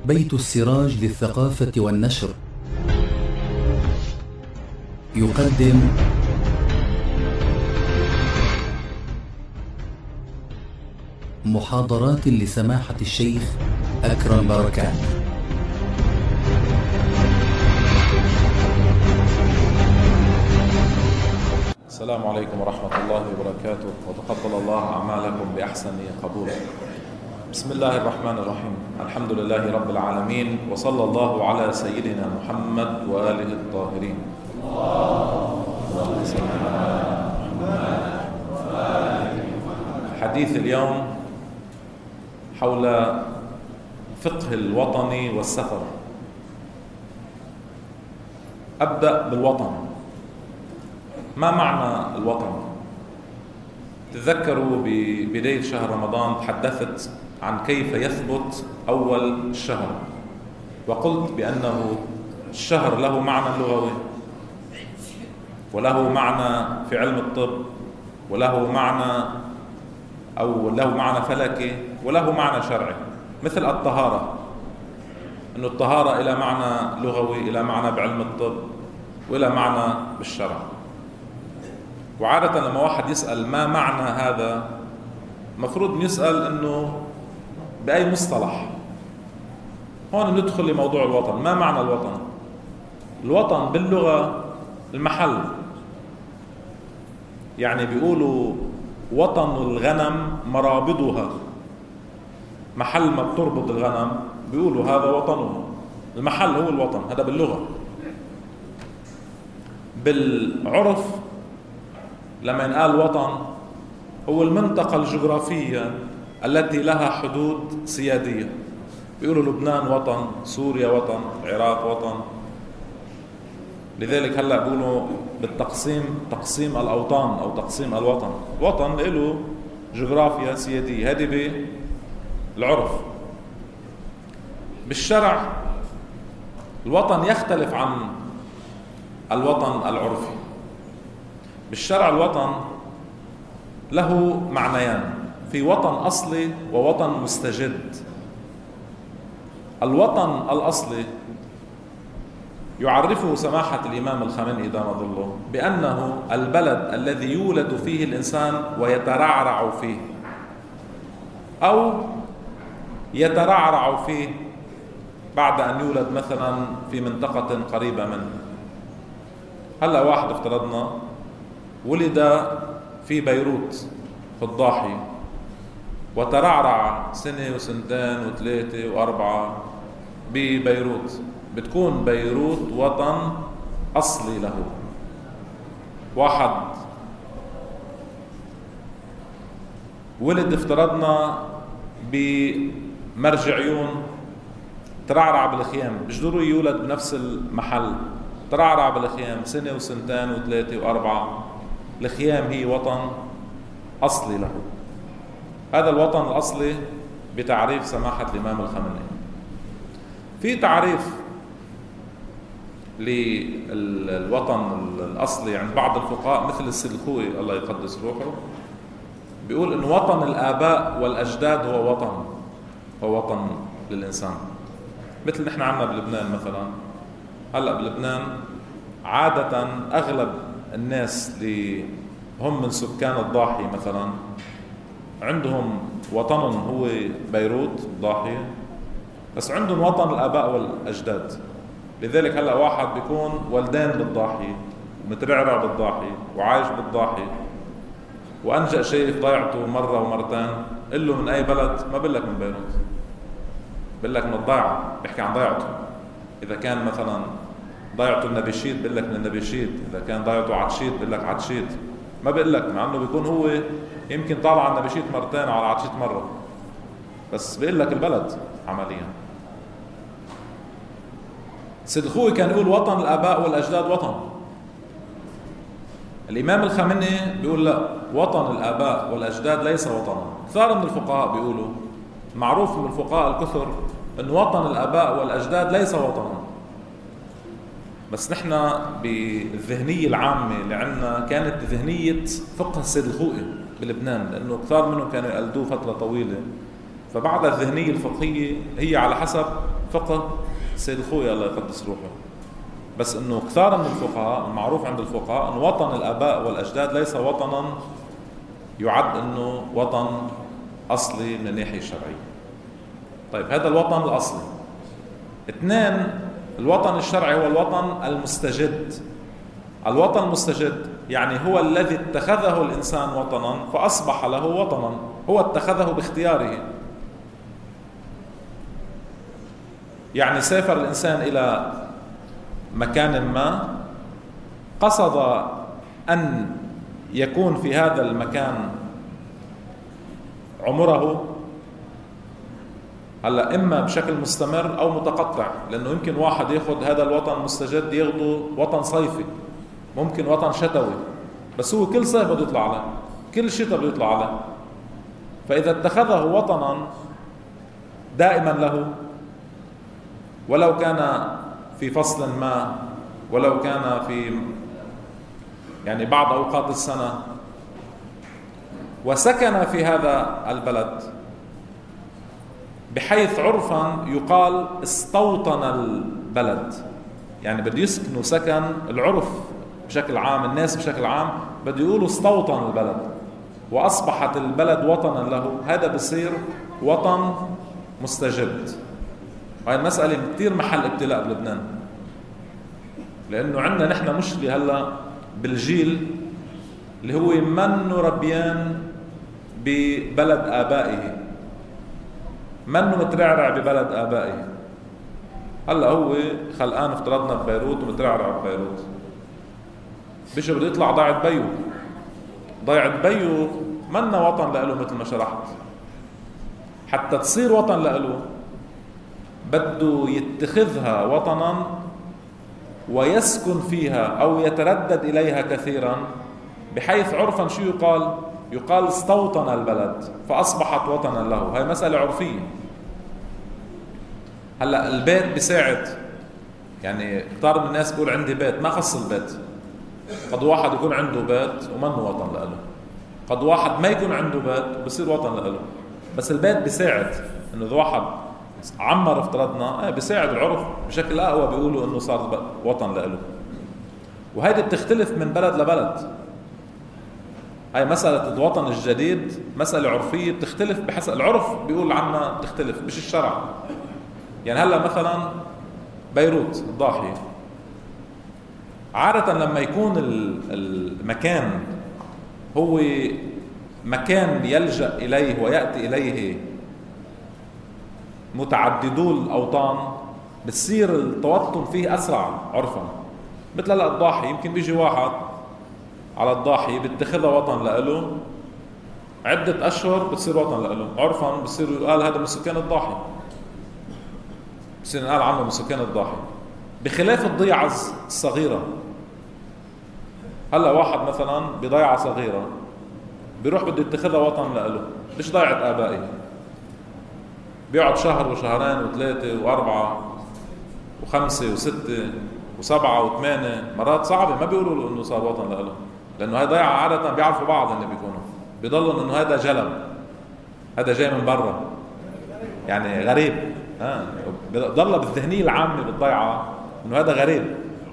بيت السراج للثقافة والنشر يقدم محاضرات لسماحة الشيخ أكرم بركات. السلام عليكم ورحمة الله وبركاته، وتقبل الله أعمالكم بأحسن قبول. بسم الله الرحمن الرحيم، الحمد لله رب العالمين، وصلى الله على سيدنا محمد وآله الطاهرين. حديث اليوم حول فقه الوطن والسفر. أبدأ بالوطن. ما معنى الوطن؟ تذكروا ببداية شهر رمضان تحدثت عن كيف يثبت أول الشهر، وقلت بأنه الشهر له معنى لغوي، وله معنى في علم الطب، وله معنى له معنى فلكي، وله معنى شرعي. مثل الطهارة، أن الطهارة إلى معنى لغوي، إلى معنى بعلم الطب، وإلى معنى بالشرع. وعادة لما واحد يسأل ما معنى هذا، مفروض يسأل أنه بأي مصطلح. هون ندخل لموضوع الوطن. ما معنى الوطن؟ الوطن باللغة المحل، يعني بيقولوا وطن الغنم مرابضها، محل ما بتربط الغنم بيقولوا هذا وطنه، المحل هو الوطن، هذا باللغة. بالعرف لما ينقال وطن هو المنطقة الجغرافية التي لها حدود سيادية. بيقولوا لبنان وطن، سوريا وطن، العراق وطن. لذلك هلأ بيقولوا بالتقسيم تقسيم الأوطان أو تقسيم الوطن. وطن له جغرافيا سيادية، هذه بالعرف. بالشرع الوطن يختلف عن الوطن العرفي. بالشرع الوطن له معنيان، في وطن أصلي ووطن مستجد. الوطن الأصلي يعرفه سماحة الإمام الخامنئي دام ظله بأنه البلد الذي يولد فيه الإنسان ويترعرع فيه، أو يترعرع فيه بعد أن يولد مثلا في منطقة قريبة منه. هلأ واحد افترضنا ولد في بيروت في الضاحية، وترعرع سنة وسنتين وثلاثة وأربعة ببيروت، بتكون بيروت وطن أصلي له. واحد ولد افترضنا بمرج عيون، ترعرع بالخيام، مش ضروري يولد بنفس المحل، ترعرع بالخيام سنة وسنتين وثلاثة وأربعة. الخيام هي وطن أصلي له. هذا الوطن الأصلي بتعريف سماحة الإمام الخامنئي. في تعريف للوطن الأصلي عند بعض الفقهاء مثل السلخوي الله يقدس روحه، بيقول إن وطن الآباء والأجداد هو وطن، هو وطن للإنسان. مثل نحن عنا بلبنان مثلا. هلأ بلبنان عادة أغلب الناس اللي هم من سكان الضاحية مثلا عندهم وطنهم هو بيروت الضاحية، بس عندهم وطن الآباء والأجداد. لذلك هلأ واحد بيكون ولدان بالضاحية ومترعرع بالضاحية وعايش بالضاحية وأنجأ شيء في ضيعته مرة ومرتين، قل له من أي بلد، ما بقول لك من بيروت، بقول لك من الضيعة، بيحكي عن ضيعته. إذا كان مثلا ضيعته النبيشيت بقول لك من النبيشيت، إذا كان ضيعته عطشيت بقول لك عطشيت، ما بقول لك، مع إنه بيكون هو يمكن طالع على النبيشيت مرتين أو على عطشيت مرة، بس بقول لك البلد عمليا. سيد خوي كان يقول وطن الآباء والأجداد وطن. الإمام الخامنئي بيقول لا، وطن الآباء والأجداد ليس وطنا. كثار من الفقهاء بيقولوا، معروف من الفقهاء الكثر أن وطن الآباء والأجداد ليس وطنا. بس نحن بالذهنية العامة اللي عندنا كانت ذهنية فقه السيد الخوئي بلبنان، لأنه كثار منهم كانوا يقلدوه فترة طويلة، فبعد الذهنية الفقهية هي على حسب فقه السيد الخوي الله يقدس روحه. بس انه كثار من الفقهاء، المعروف عند الفقهاء ان وطن الآباء والأجداد ليس وطنا يعد انه وطن اصلي من الناحية الشرعية. طيب هذا الوطن الاصلي. 2، الوطن الشرعي هو الوطن المستجد. الوطن المستجد يعني هو الذي اتخذه الإنسان وطنا فأصبح له وطنا، هو اتخذه باختياره. يعني سافر الإنسان إلى مكان ما، قصد أن يكون في هذا المكان عمره، هلا إما بشكل مستمر أو متقطع، لأنه يمكن واحد يأخذ هذا الوطن المستجد ياخده وطن صيفي، ممكن وطن شتوي، بس هو كل صيف بده يطلع له، كل شتاء بده يطلع له. فإذا اتخذه وطنا دائما له، ولو كان في فصل ما، ولو كان في يعني بعض أوقات السنة، وسكن في هذا البلد بحيث عرفا يقال استوطن البلد، يعني بده يسكنوا سكن العرف بشكل عام، الناس بشكل عام بده يقولوا استوطن البلد وأصبحت البلد وطنا له، هذا بصير وطن مستجد. وهي المسألة كثير محل ابتلاء بلبنان، لأنه عندنا نحن مشكلة هلا بالجيل اللي هو منه ربيان ببلد آبائه، منه مترعرع ببلد آبائه. هلا هو خلقان افترضنا ببيروت ومترعرع ببيروت، بيجي بده يطلع ضيعة بيو، ضيعة بيو منا وطن لإله مثل ما شرحت. حتى تصير وطن لإله بده يتخذها وطنا ويسكن فيها أو يتردد إليها كثيرا، بحيث عرفا شو يقال؟ يقال استوطن البلد فأصبحت وطنا له. هاي مسألة عرفية. هلأ البيت بيساعد، يعني كتار من الناس بيقول عندي بيت، ما خص البيت. قد واحد يكون عنده بيت ومنه وطن لإله، قد واحد ما يكون عنده بيت وبصير وطن لإله. بس البيت بيساعد، انه اذا واحد عمر افترضنا بيساعد العرف بشكل اقوى، بيقولوا انه صار وطن لإله. وهيدي بتختلف من بلد لبلد. هاي مسألة الوطن الجديد مسألة عرفية بتختلف بحسب العرف، بيقول عنها بتختلف مش الشرع. يعني هلا مثلا بيروت الضاحية، عادة لما يكون المكان هو مكان يلجأ إليه ويأتي إليه متعددو الأوطان، بتصير التوطن فيه أسرع عرفا. مثل هلا الضاحية، يمكن بيجي واحد على الضاحية بيتخذها وطن لإله عدة أشهر، بتصير وطن لإله عرفا، بصير يقال هذا من سكان الضاحية، بصير يقال عنه من سكان الضاحية. بخلاف الضيعة الصغيرة، هلا واحد مثلا بضيعة صغيرة بيروح بده يتخذها وطن لإله، مش ضيعة آبائه، بيقعد شهر وشهرين وثلاثة وأربعة وخمسة وستة وسبعة وثمانية، مرات صعبة ما بيقولوا له إنه صار وطن لإله، لأنه هاي ضيعة عادة بيعرفوا بعض إنه بيكونوا بيضلوا إنه هذا جلب، هذا جاي من برا، يعني غريب. بضل بالذهنية العامة بالضيعة إنه هذا غريب.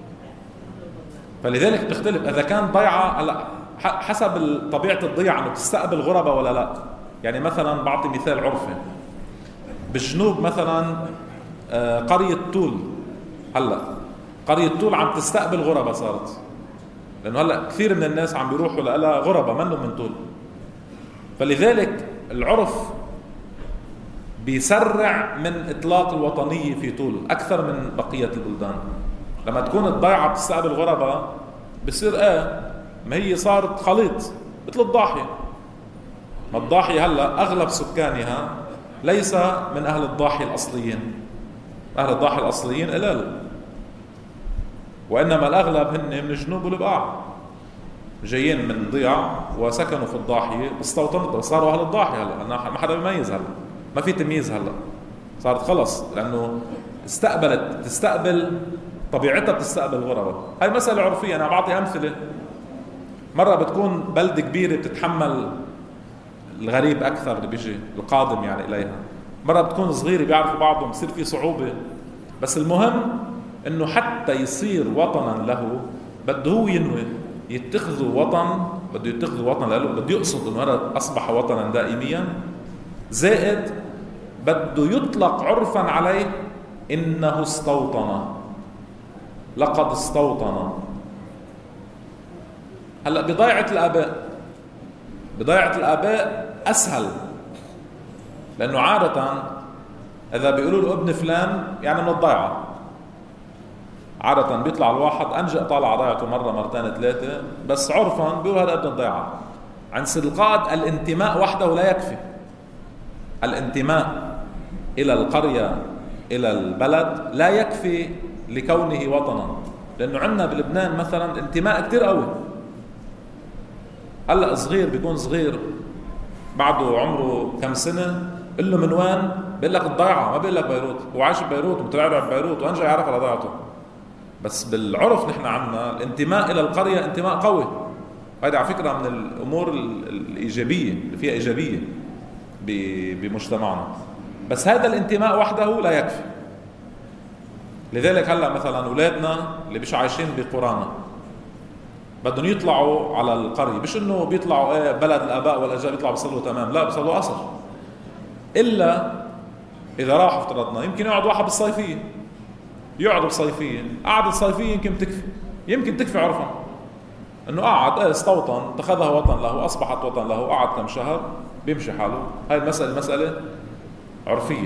فلذلك بتختلف إذا كان ضيعة حسب طبيعة الضيعة إنه بتستقبل غرباء ولا لا. يعني مثلا بعطي مثال عرفي، بالجنوب مثلا قرية طول، هلا قرية طول عم تستقبل غرباء صارت، لأنه هلا كثير من الناس عم بيروحوا لها غرباء منهم من طول. فلذلك العرف بيسرع من إطلاق الوطنية في طول أكثر من بقية البلدان. لما تكون الضيعة بتستقبل غرباء بصير ما هي صارت خليط مثل الضاحية. ما الضاحية هلا أغلب سكانها ليس من أهل الضاحية الأصليين، أهل الضاحية الأصليين قلال، وإنما الأغلب هن من الجنوب والبقاع جايين من ضيع وسكنوا في الضاحية واستوطنوا وصاروا أهل الضاحية. هلا ما حدا بيميز، هلا ما في تمييز، هلا صارت خلص، لأنه تستقبل طبيعتها بتستقبل غرباء. هاي مسألة عرفية. أنا بعطي أمثلة. مرة بتكون بلدة كبيرة بتتحمل الغريب أكثر اللي بيجي القادم يعني إليها، مرة بتكون صغيرة بيعرفوا بعضهم بصير في صعوبة. بس المهم انه حتى يصير وطنا له بده هو ينوي يتخذوا وطن، بده يتخذوا وطن له، بده يقصد انه هذا اصبح وطنا دائميا، زائد بده يطلق عرفا عليه انه استوطن، لقد استوطن. هلا بضيعة الآباء أسهل، لأنه عادة إذا بيقولوا له ابن فلان يعني من الضيعة، عادة بيطلع الواحد أنجأ طالع ضيعته مرة مرتين ثلاثة، بس عرفا بيقولوا هذا ابن الضيعة. عند سيد القائد الانتماء وحده لا يكفي، الانتماء إلى القرية إلى البلد لا يكفي لكونه وطنا، لأنه عندنا بلبنان مثلا انتماء كتير قوي. هلا صغير بيكون صغير بعده عمره كم سنة، قل له من وين؟ بيقول لك الضيعة، ما بيقول لك بيروت، هو عايش ببيروت ومترعرع ببيروت وأنجا يعرف على ضيعته. بس بالعرف نحن عندنا الانتماء إلى القرية انتماء قوي. هذا على فكرة من الأمور الإيجابية اللي فيها إيجابية بمجتمعنا، بس هذا الانتماء وحده لا يكفي. لذلك هلا مثلا أولادنا اللي مش عايشين بقرانا بدهم يطلعوا على القرية، مش انه بيطلعوا بلد الآباء والأجداد بيطلعوا بيصلوا تمام، لا بيصلوا قصر. إلا إذا راحوا افترضنا يمكن يقعد واحد بالصيفية، يقعد بالصيفية، قعدة الصيفية يمكن تكفي عرفا انه قعد استوطن، اتخذها وطن له، اصبحت وطن له، قعد كم شهر بيمشي حاله. هاي المسألة عرفية.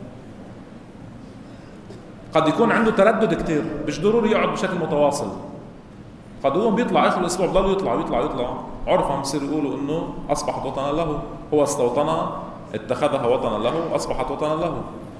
قد يكون عنده تردد كتير، مش ضروري يقعد بشكل متواصل، قد يكون بيطلع اخر الاسبوع بضل يطلع عرفا بصير يقولوا انه اصبحت وطنا له، هو استوطنها اتخذها وطنا له، اصبحت وطنا له.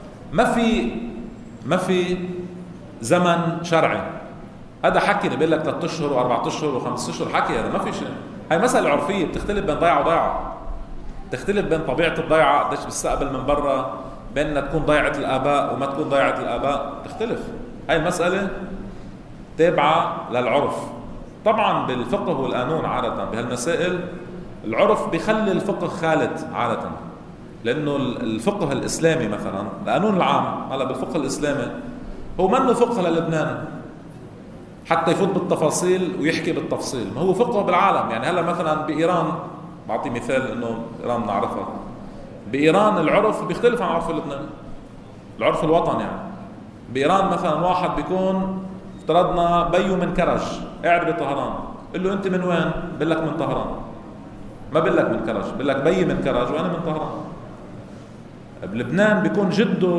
ما في زمن شرعي، هذا حكي بيقول لك 3 اشهر و4 اشهر و5 اشهر، حكي هذا ما في شيء. هاي مسألة عرفية بتختلف بين ضيعة وضيعة، تختلف بين طبيعة الضيعة قديش بتستقبل من برا، بين انها تكون ضيعة الآباء وما تكون ضيعة الآباء، تختلف. هاي المسألة تابعة للعرف. طبعا بالفقه والقانون عادة بهالمسائل العرف بيخلي الفقه خالد عادة، لأنه الفقه الإسلامي مثلا القانون العام هلا بالفقه الإسلامي هو منه فقه للبنان حتى يفوت بالتفاصيل ويحكي بالتفصيل، ما هو فقه بالعالم. يعني هلا مثلا بإيران، بعطي مثال انه إيران نعرفها، بإيران العرف بيختلف عن العرف اللبناني، العرف الوطني. يعني بإيران مثلا واحد بيكون افترضنا بيو من كرج قاعد بطهران، قل له انت من وين؟ بقول لك من طهران، ما بقول لك من كرج، بقول لك بيي من كرج وانا من طهران. بلبنان بيكون جده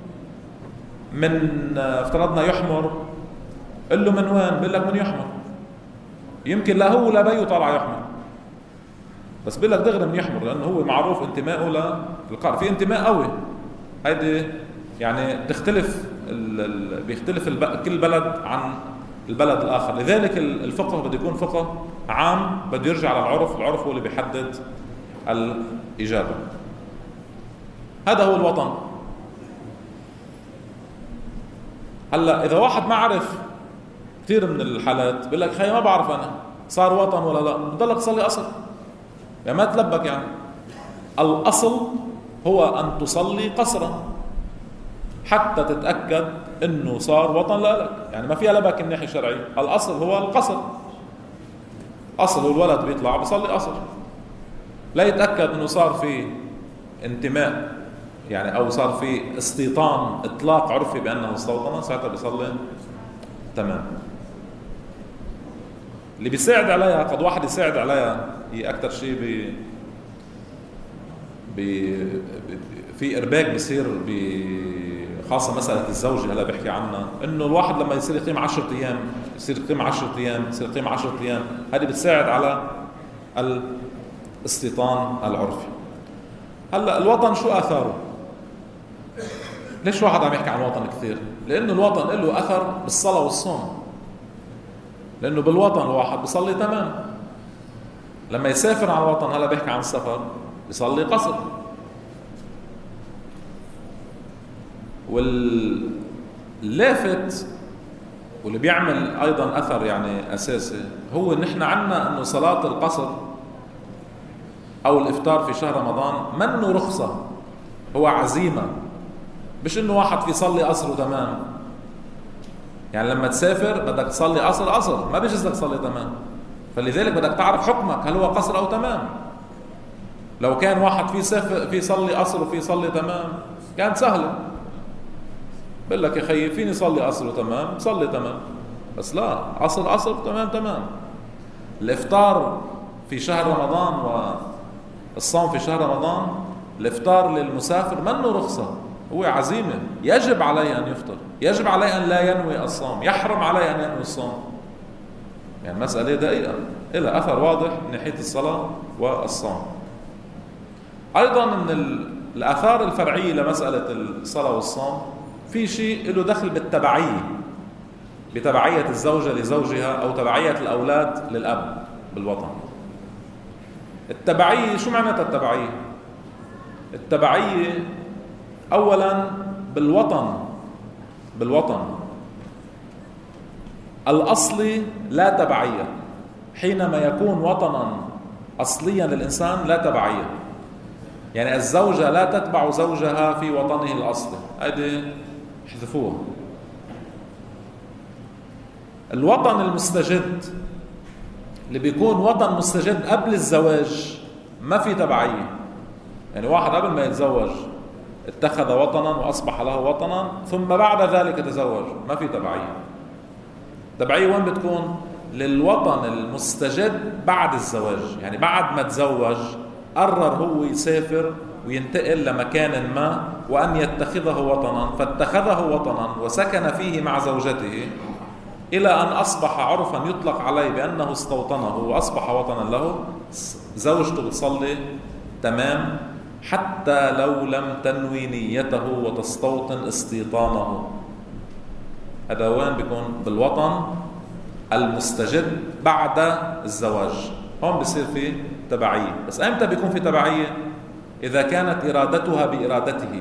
من افترضنا يحمر، قل له من وين؟ بقول لك من يحمر، يمكن لا هو لا بيو طالع يحمر، بس بقول لك دغري من يحمر، لانه هو معروف انتمائه للقرية، في انتماء قوي. هيدي يعني تختلف بيختلف كل بلد عن البلد الاخر. لذلك الفقه بده يكون فقه عام، بده يرجع للعرف، العرف هو اللي بيحدد الاجابه. هذا هو الوطن. هلا اذا واحد ما عرف كثير من الحالات بيقول لك خي ما بعرف انا صار وطن ولا لا، بضلك تصلي اصل، يعني ما تلبك. يعني الاصل هو ان تصلي قصرا حتى تتاكد انه صار وطن لك، يعني ما فيها لبك الناحيه الشرعيه. الاصل هو القصر، اصل هو الولد بيطلع بيصلي قصر، لا يتاكد انه صار في انتماء يعني او صار في استيطان اطلاق عرفي بانه استوطن، ساعتها بيصلي تمام. اللي بيساعد عليها قد واحد يساعد عليها هي اكثر شيء في ارباك بيصير خاصه مساله الزوجه هلا بحكي عنها، انه الواحد لما يصير يقيم 10 ايام يصير يقيم 10 ايام يصير يقيم 10 ايام، هذه بتساعد على الاستيطان العرفي. هلا الوطن شو اثاره؟ ليش واحد عم يحكي عن الوطن كثير؟ لانه الوطن له اثر بالصلاه والصوم، لانه بالوطن الواحد بيصلي تمام. لما يسافر على الوطن هلا بيحكي عن السفر بيصلي قصر. واللافت واللي بيعمل ايضا اثر يعني اساسي هو ان احنا عندنا انه صلاه القصر او الافطار في شهر رمضان منه رخصه هو عزيمة، مش إنه واحد في يصلي قصر وتمام. يعني لما تسافر بدك تصلي قصر، ما بيجوز لك تصلي تمام، فلذلك بدك تعرف حكمك، هل هو قصر أو تمام. لو كان واحد في يصلي قصر وفي يصلي تمام كانت سهلة، بقول لك يا خيي فيني صلي قصر وتمام صلي تمام، بس لا، قصر تمام. الإفطار في شهر رمضان والصوم في شهر رمضان، الإفطار للمسافر منه رخصة، هو عزيمة، يجب عليه أن يفطر، يجب عليه أن لا ينوي الصوم، يحرم عليه أن ينوي الصوم. يعني مسألة دقيقة إلى أثر واضح من ناحية الصلاة والصوم. أيضا من الآثار الفرعية لمسألة الصلاة والصوم في شيء له دخل بالتبعية، بتبعية الزوجة لزوجها أو تبعية الأولاد للأب بالوطن. التبعية شو معناتها التبعية؟ التبعية أولا بالوطن الأصلي لا تبعية. حينما يكون وطنا أصليا للإنسان لا تبعية، يعني الزوجة لا تتبع زوجها في وطنه الأصلي، هذه احذفوها. الوطن المستجد اللي بيكون وطن مستجد قبل الزواج ما في تبعية، يعني واحد قبل ما يتزوج اتخذ وطنا وأصبح له وطنا ثم بعد ذلك تزوج، ما في تبعية. تبعية وين بتكون؟ للوطن المستجد بعد الزواج، يعني بعد ما تزوج قرر هو يسافر وينتقل لمكان ما وأن يتخذه وطنا، فاتخذه وطنا وسكن فيه مع زوجته إلى أن أصبح عرفا يطلق عليه بأنه استوطنه وأصبح وطنا له. زوجته بتصلي تمام حتى لو لم تنوي نيته وتستوطن استيطانه. هذا وين بيكون؟ بالوطن المستجد بعد الزواج، هون بصير في تبعية. بس أمتى بيكون في تبعية؟ إذا كانت إرادتها بإرادته،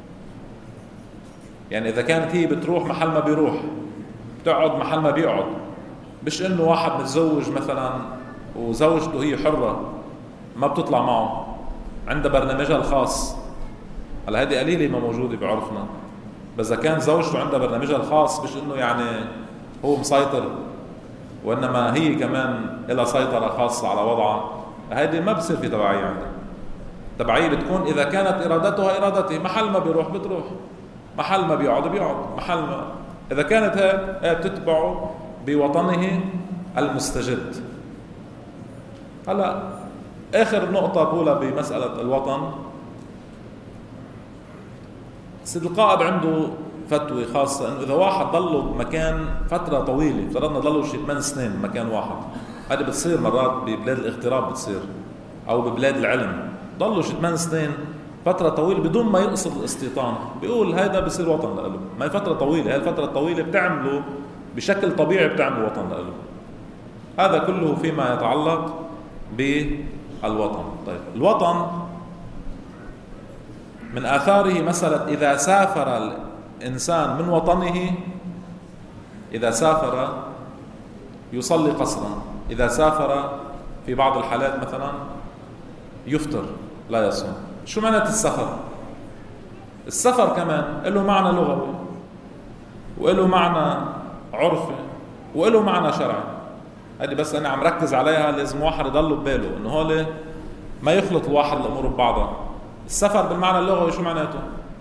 يعني إذا كانت هي بتروح محل ما بيروح، بتقعد محل ما بيقعد، مش إنه واحد متزوج مثلا وزوجته هي حرة ما بتطلع معه، عندها برنامجها الخاص. هلا هذه قليلة ما موجودة بعرفنا، بس إذا كان زوجته عندها برنامجها الخاص مش إنه يعني هو مسيطر وإنما هي كمان لها سيطرة خاصة على وضعها، هذه ما بصير في تبعية عندها. تبعية بتكون إذا كانت إرادتها إرادته، محل ما بيروح بتروح، محل ما بيقعد بيقعد، محل ما، إذا كانت هي بتتبعه بوطنه المستجد. هلا آخر نقطة بقولها بمسألة الوطن، سيد القائد عنده فتوى خاصة إنه إذا واحد ضله بمكان فترة طويلة، افترضنا ضله شي 8 سنين بمكان واحد، هذه بتصير مرات ببلاد الاغتراب بتصير، أو ببلاد العلم، ضله شي 8 سنين فترة طويلة بدون ما يقصد الاستيطان، بيقول هذا بصير وطن له. ما هي فترة طويلة، هي الفترة الطويلة بتعمله بشكل طبيعي، بتعمل وطن له. هذا كله فيما يتعلق بالوطن. طيب الوطن من آثاره مسألة إذا سافر الإنسان من وطنه، إذا سافر يصلي قصرا، إذا سافر في بعض الحالات مثلا يفطر لا يصوم. شو معنى السفر؟ السفر كمان له معنى لغوي وله معنى عرفي وله معنى شرعي. هذه بس أنا عم ركز عليها، لازم واحد يضل بباله إنه هول ما يخلط الواحد الأمور ببعضها. السفر بالمعنى اللغوي شو معناته؟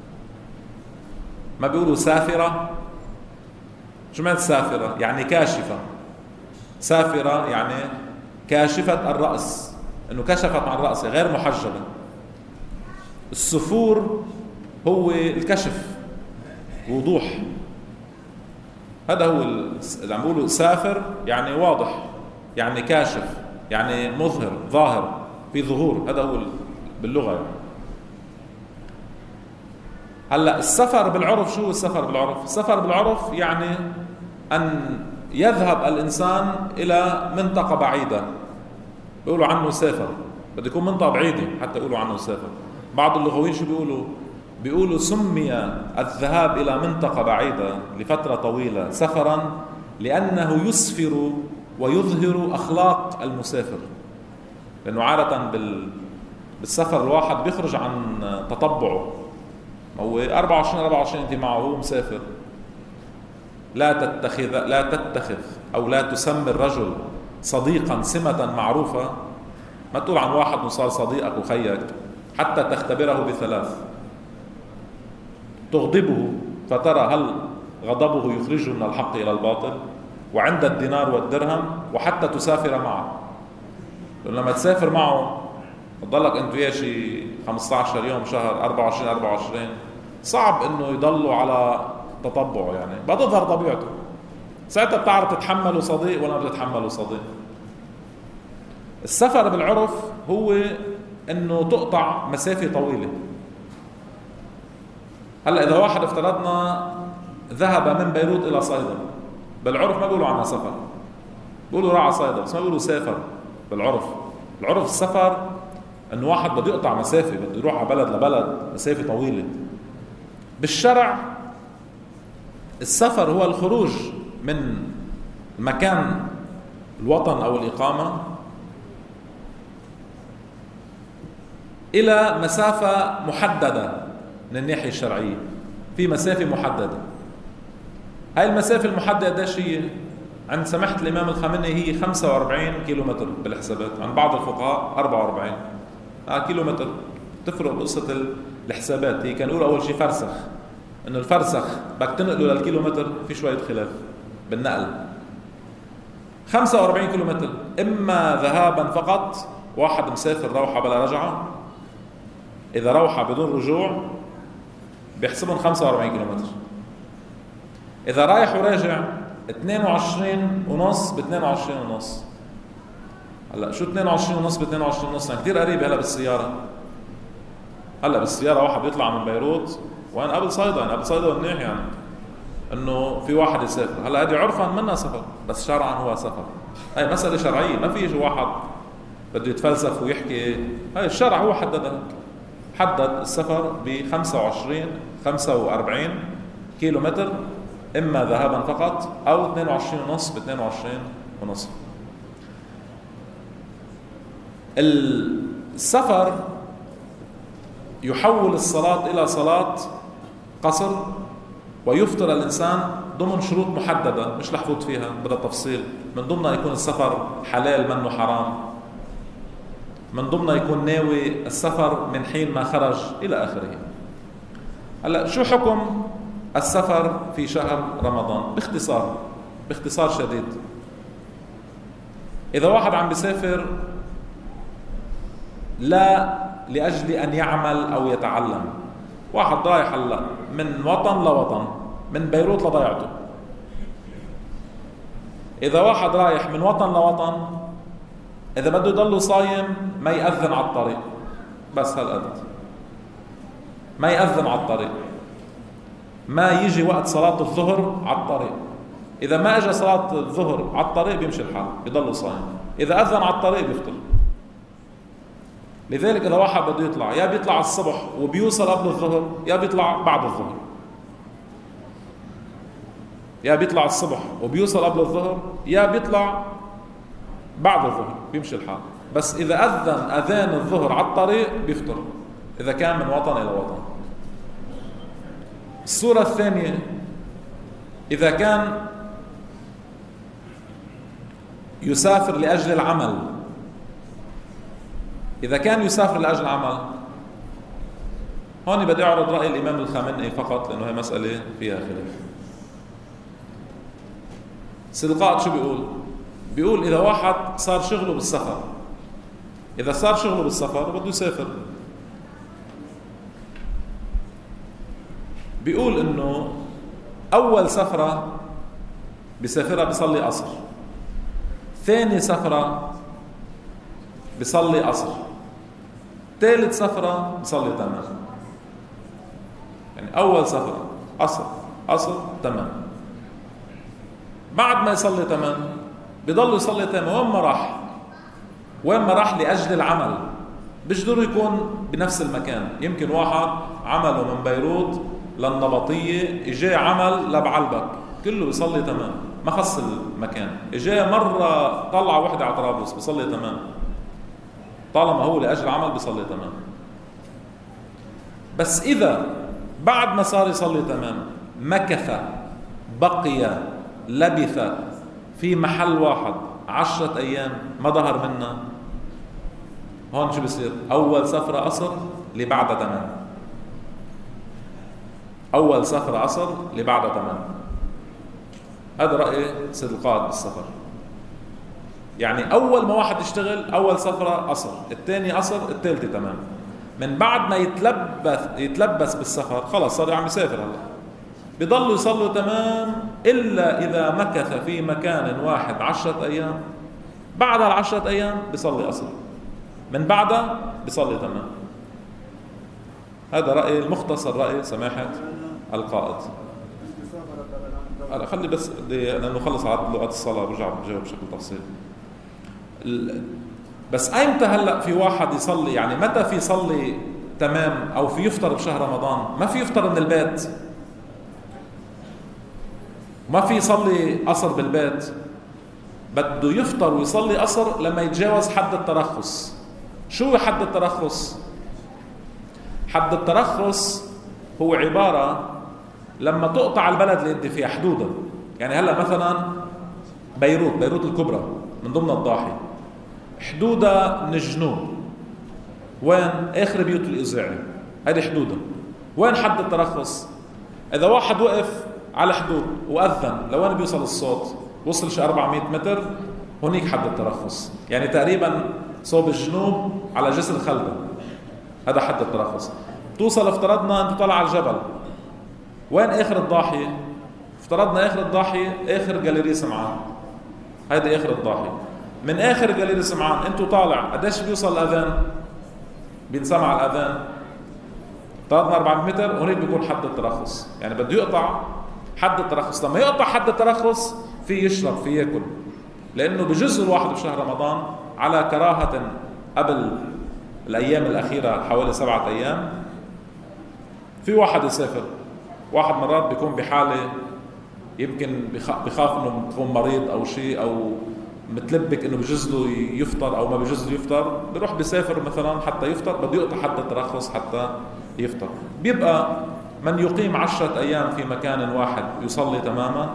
ما بيقولوا سافرة؟ شو معنى سافرة؟ يعني كاشفة. سافرة يعني كاشفة الرأس، إنه كشفت عن رأسها غير محجبة. السفور هو الكشف، وضوح. هذا هو اللي عم بيقولوا سافر، يعني واضح، يعني كاشف، يعني مظهر، ظاهر، في ظهور. هذا هو باللغة يعني. هلا السفر بالعرف، شو السفر بالعرف؟ السفر بالعرف يعني أن يذهب الإنسان إلى منطقة بعيدة، بيقولوا عنه سافر. بده يكون منطقة بعيدة حتى يقولوا عنه سافر. بعض اللغويين شو بيقولوا؟ بيقولوا سمي الذهاب إلى منطقة بعيدة لفترة طويلة سفرا لأنه يسفر ويظهر أخلاق المسافر، لأنه عادة بالسفر الواحد بيخرج عن تطبعه، هو 24 أنت معه وهو مسافر. لا تتخذ أو لا تسمي الرجل صديقا سمة معروفة. ما تقول عن واحد إنه صار صديقك وخيك حتى تختبره بثلاث: تغضبه فترى هل غضبه يخرجه من الحق إلى الباطل، وعند الدينار والدرهم، وحتى تسافر معه. لما تسافر معه تضلك أنت وياه شي 15 يوم، شهر، 24 صعب إنه يضلوا على تطبعه، يعني بتظهر طبيعته. ساعتها بتعرف تتحمله صديق ولا بتتحمله صديق. السفر بالعرف هو إنه تقطع مسافة طويلة. هلا إذا واحد افترضنا ذهب من بيروت إلى صيدا، بالعرف ما بيقولوا عنها سفر، بيقولوا راح صيدا، بس ما بيقولوا سافر. بالعرف السفر إنه واحد بده يقطع مسافة، بده يروح على بلد لبلد مسافة طويلة. بالشرع السفر هو الخروج من مكان الوطن أو الإقامة إلى مسافة محددة من الناحية الشرعية. في مسافة محددة. هاي المسافة المحددة قديش هي؟ عند سماحة الإمام الخامنئي هي 45 كيلومتر بالحسابات، عند بعض الفقهاء 44 كيلومتر. تفرق بقصة الحسابات. هي كانوا يقولوا أول شيء فرسخ، إنه الفرسخ بدك تنقله للكيلومتر، في شوية خلاف بالنقل. 45 كيلومتر إما ذهابا فقط، واحد مسافر روحة بلا رجعة، إذا روحة بدون رجوع بيحسبهم 45 كيلومتر. إذا رايح وراجع 22 ونص ب 22 ونص. هلا شو 22 ونص ب 22 ونص؟ يعني كثير قريب. هلا بالسيارة، هلا بالسيارة واحد بيطلع من بيروت وين قبل صيدا، يعني قبل صيدا منيح، يعني انه في واحد يسافر. هلا هذه عرفا منها سفر، بس شرعا هو سفر. هاي مسألة شرعية، ما في يجي واحد بده يتفلسف ويحكي. هاي الشرع هو حددها، حدد السفر ب 45 كيلو متر، إما ذهابا فقط أو 22 ونص ب 22 ونص. السفر يحول الصلاة إلى صلاة قصر، ويفطر الإنسان ضمن شروط محددة مش لحفوت فيها بدها تفصيل. من ضمنها يكون السفر حلال منه حرام، من ضمنها يكون ناوي السفر من حين ما خرج إلى آخره. هلا شو حكم السفر في شهر رمضان؟ باختصار شديد، إذا واحد عم بيسافر لا لأجل أن يعمل أو يتعلم، واحد رايح هلا من وطن لوطن، من بيروت لضيعته. إذا واحد رايح من وطن لوطن، إذا بده يضل صايم ما يأذن على الطريق، بس هالقد، ما يأذن على الطريق، ما يجي وقت صلاة الظهر على الطريق. إذا ما أجى صلاة الظهر على الطريق بيمشي الحال، يضل صايم. إذا أذن على الطريق بيفطر. لذلك إذا واحد بده يطلع، يا بيطلع الصبح وبيوصل قبل الظهر، يا بيطلع بعد الظهر. يا بيطلع الصبح وبيوصل قبل الظهر، يا بيطلع بعد الظهر، بيمشي الحال. بس إذا أذن أذان الظهر على الطريق بيفطر، إذا كان من وطن إلى وطن. الصورة الثانية، إذا كان يسافر لأجل العمل، إذا كان يسافر لأجل العمل، هون بدي أعرض رأي الإمام الخامنئي فقط، لأنه هي مسألة فيها خلاف. سلقات شو بيقول إذا واحد صار شغله بالسفر، إذا صار شغله بالسفر بده يسافر، بيقول إنه أول سفرة بسافرها بيصلي قصر، ثاني سفرة بيصلي قصر، ثالث سفرة بيصلي تمام. يعني أول سفرة قصر تمام، بعد ما يصلي تمام بيضل يصلي تمام. وين ما راح لأجل العمل بيجدر يكون بنفس المكان. يمكن واحد عمله من بيروت للنبطية، إجا عمل لبعلبك، كله بيصلي تمام، ما خص المكان. إجا مرة طلع وحدة على طرابلس بيصلي تمام، طالما هو لأجل عمل بيصلي تمام. بس إذا بعد ما صار يصلي تمام مكث بقي لبث في محل واحد 10 أيام ما ظهر منا، هون شو بصير؟ أول سفرة قصر اللي بعدها تمام، أول سفرة قصر اللي بعدها تمام. هذا رأي سيد القائد بالسفر. يعني أول ما واحد يشتغل أول سفرة قصر، الثاني قصر، الثالثة تمام. من بعد ما يتلبس بالسفر خلاص صار عم يسافر، هلا بيضلوا يصلوا تمام إلا إذا مكث في مكان واحد 10 أيام، بعد 10 أيام بيصلي قصر، من بعدها بيصلي تمام. هذا رأي المختصر، رأي سماحة القائد. هلا خلي بس لأنه خلص عدد لغات الصلاة برجع بجاوب بشكل تفصيلي. بس أيمتى هلا في واحد يصلي، يعني متى في يصلي تمام أو في يفطر بشهر رمضان؟ ما في يفطر من البيت، ما في يصلي قصر بالبيت، بده يفطر ويصلي قصر لما يتجاوز حد الترخص. شو حد الترخص؟ حد الترخص هو عبارة لما تقطع البلد اللي انت فيها حدودا. يعني هلا مثلا بيروت الكبرى من ضمن الضاحي، حدودها من الجنوب، وين اخر بيوت الاذاعي، هذه حدودها. وين حد الترخص؟ اذا واحد وقف على حدود واذن لوين بيوصل الصوت، وصل شي 400 متر، هونيك حد الترخص. يعني تقريبا صوب الجنوب على جسر خلدة، هذا حد الترخص. توصل افترضنا انت طالع على الجبل، وين اخر الضاحية؟ افترضنا اخر الضاحية اخر جاليري سمعان، هيدي اخر الضاحية. من اخر جاليري سمعان انتو طالع قديش بيوصل الاذان؟ بينسمع الاذان افترضنا 400 متر، هونيك بيكون حد الترخص. يعني بده يقطع حد الترخص. لما يقطع حد الترخص في يشرب في ياكل، لانه بجزء الواحد بشهر رمضان على كراهة قبل الايام الاخيرة حوالي 7 ايام في واحد يسافر. واحد مرات بيكون بحالة يمكن بخاف انه يكون مريض او شيء، او متلبك انه بجوز له يفطر او ما بجوز له يفطر، بيروح بيسافر مثلا حتى يفطر، بده يقطع حد الترخص حتى يفطر. بيبقى من يقيم 10 أيام في مكان واحد يصلي تماما،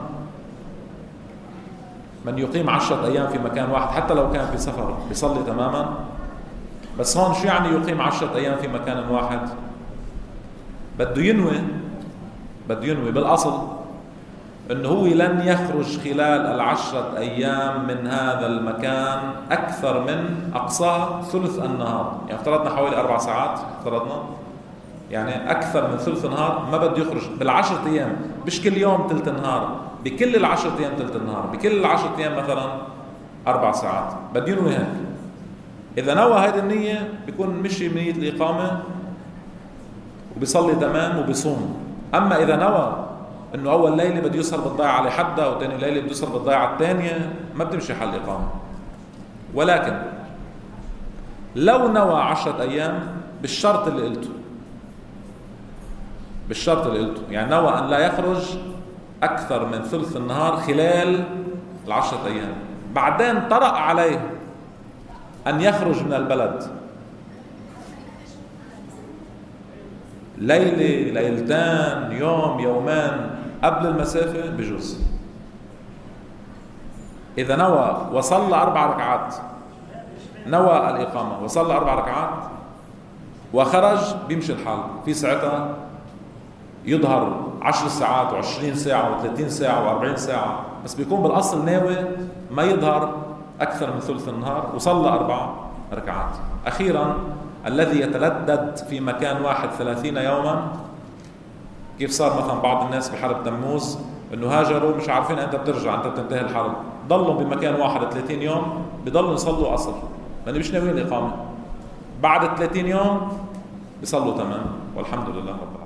من يقيم 10 أيام في مكان واحد حتى لو كان في سفر يصلي تماما. بس هون شو يعني يقيم 10 أيام في مكان واحد؟ بده ينوي بالأصل أنه هو لن يخرج خلال 10 أيام من هذا المكان أكثر من أقصاه ثلث النهار. يعني افترضنا حوالي 4 ساعات، افترضنا يعني أكثر من ثلث نهار ما بده يخرج بال10 أيام، مش كل يوم ثلث نهار، بكل 10 أيام ثلث النهار، بكل 10 أيام مثلا 4 ساعات، بده ينوي هيك. إذا نوى هذه النية بيكون مشي بنية الإقامة وبيصلي تمام وبيصوم. أما إذا نوى إنه أول ليلة بده يسهر بالضيعة على حدها وثاني ليلة بده يسهر بالضيعة الثانية، ما بتمشي حل الإقامة. ولكن لو نوى 10 أيام بالشرط اللي قلته، يعني نوى أن لا يخرج أكثر من ثلث النهار خلال 10 أيام، بعدين طرأ عليه أن يخرج من البلد ليلة ليلتان يوم يومان قبل المسافة بجوز. إذا نوى وصلى 4 ركعات، نوى الإقامة وصلى 4 ركعات وخرج، بيمشي الحال. في ساعتها يظهر 10 ساعات و20 ساعة و30 ساعة و40 ساعة، بس بيكون بالأصل ناوي ما يظهر أكثر من ثلث النهار وصلى 4 ركعات. أخيرا الذي يتلدد في مكان واحد 30 يوما، كيف صار مثلا بعض الناس بحرب تموز انه هاجروا مش عارفين انت بترجع، انت بتنتهي الحرب، ضلوا بمكان واحد 30 يوم بضلوا يصلوا عصر لأنه مش ناويين الإقامة. بعد 30 يوم بيصلوا تمام والحمد لله رب العالمين.